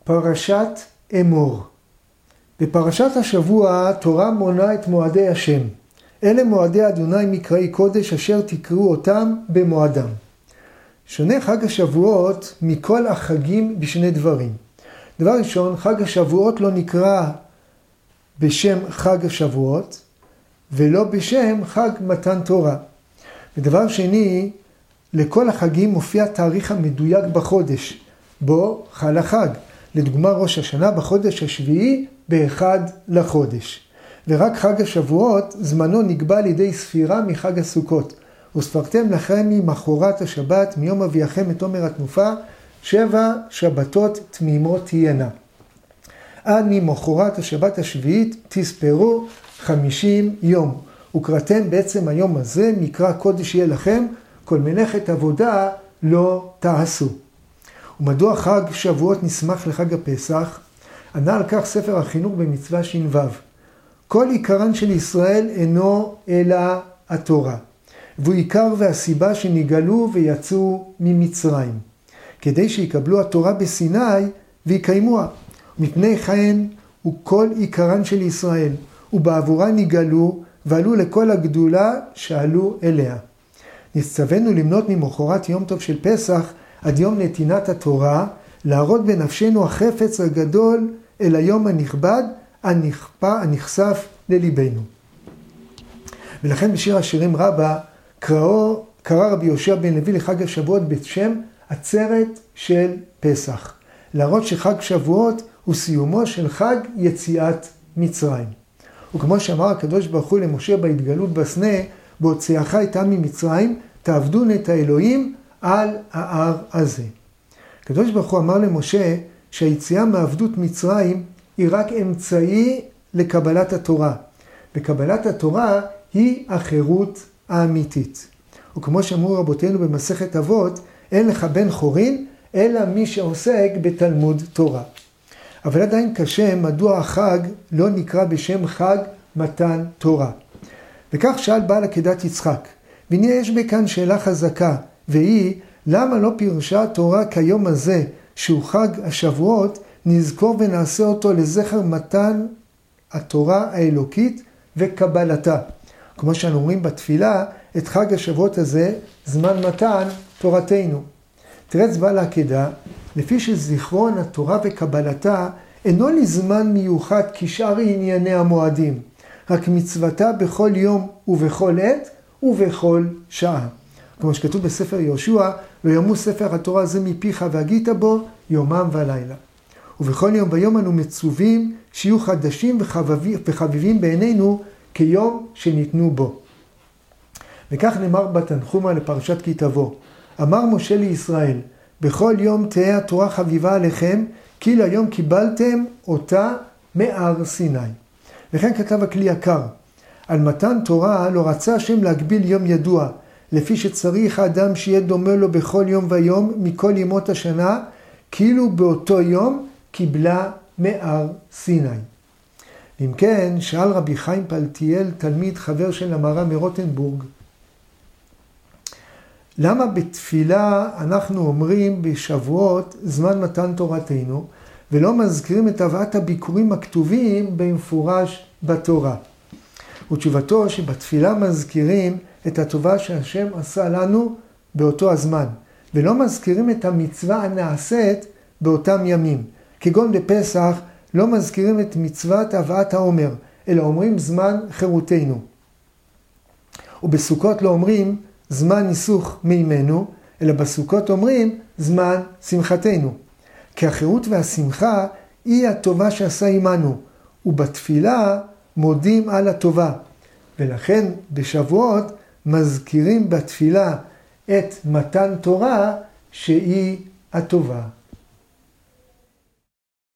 פרשת אמור. בפרשת השבוע תורה מונה את מועדי השם. אלה מועדי אדוני מקראי קודש אשר תקראו אותם במועדם. שונה חג השבועות מכל החגים בשני דברים. דבר ראשון, חג השבועות לא נקרא בשם חג השבועות ולא בשם חג מתן תורה. ודבר שני, לכל החגים מופיע תאריך המדויק בחודש בו חל החג. לדוגמה ראש השנה בחודש השביעי באחד לחודש. ורק חג השבועות זמנו נקבע על ידי ספירה מחג הסוכות. וספרתם לכם ממחרת השבת מיום אביאכם את עומר התנופה 7 שבתות תמימות תהיינה. עד ממחרת השבת השביעית תספרו 50 יום. וקראתם בעצם היום הזה מקרא קודש יהיה לכם, כל מלאכת עבודה לא תעשו. ומדוע חג שבועות נסמך לחג הפסח? ענה על כך ספר החינוך במצווה ש"ו. כל עיקרן של ישראל אינו אלא התורה. והוא עיקר והסיבה שנגאלו ויצאו ממצרים. כדי שיקבלו התורה בסיני ויקיימוה. מפני כן הוא כל עיקרן של ישראל. ובעבורה נגאלו ועלו לכל הגדולה שעלו אליה. נצטווינו למנות ממחרת יום טוב של פסח עד יום נתינת התורה, להראות בנפשנו החפץ הגדול אל היום הנכבד, הנחשף לליבנו. ולכן בשיר השירים רבה, קרא רבי יהושע בן לוי לחג השבועות בשם עצרת של פסח. להראות שחג שבועות הוא סיומו של חג יציאת מצרים. וכמו שאמר הקדוש ברוך הוא למשה בהתגלות בסנה, בהוציאך את העם ממצרים, תעבדון את האלוהים על ההר הזה. הקדוש ברוך הוא אמר למשה שהיציאה מעבדות מצרים היא רק אמצעי לקבלת התורה. וקבלת התורה היא החירות האמיתית. וכמו שאמרו רבותינו במסכת אבות, אין לך בן חורין, אלא מי שעוסק בתלמוד תורה. אבל עדיין קשה מדוע החג לא נקרא בשם חג מתן תורה. וכך שאל בעל עקדת יצחק, והנה יש בכאן שאלה חזקה, והיא, למה לא פירשה התורה כיום הזה, שהוא חג השבועות, נזכור ונעשה אותו לזכר מתן התורה האלוקית וקבלתה. כמו שאנו אומרים בתפילה, את חג השבועות הזה, זמן מתן תורתנו. תרץ בעל העקדה, לפי שזיכרון התורה וקבלתה, אינו לזמן מיוחד כשאר ענייני המועדים, רק מצוותה בכל יום ובכל עת ובכל שעה. כמו שכתוב בספר יהושע, ויאמרו ספר התורה הזה מפיך והגית בו יומם ולילה. ובכל יום ויום אנו מצווים שיהיו חדשים וחביבים בעינינו כיום שניתנו בו. וכך נאמר בתנחומה לפרשת כי תבוא. אמר משה לישראל, בכל יום תהיה התורה חביבה עליכם, כי ליום קיבלתם אותה מהר סיני. וכן כתב הכלי יקר, על מתן תורה לא רצה השם להגביל יום ידוע, לפי שצריך האדם שיהיה דומה לו בכל יום ויום מכל ימות השנה, כאילו באותו יום קיבלה מהר סיני. אם כן, שאל רבי חיים פלטיאל, תלמיד חבר של המהר"ל מרוטנבורג, למה בתפילה אנחנו אומרים בשבועות זמן מתן תורתנו, ולא מזכירים את הבאת הביקורים הכתובים במפורש בתורה? ותשובתו שבתפילה מזכירים את הטובה שהשם עשה לנו באותו הזמן, ולא מזכירים את המצווה הנעשית באותם ימים. כגון בפסח לא מזכירים את מצוות הבאת העומר, אלא אומרים זמן חירותנו. ובסוכות לא אומרים זמן ניסוך מימנו, אלא בסוכות אומרים זמן שמחתנו. כי החירות והשמחה היא הטובה שעשה עמנו, ובתפילה מודים על הטובה. ולכן בשבועות מזכירים בתפילה את מתן תורה שהיא הטובה.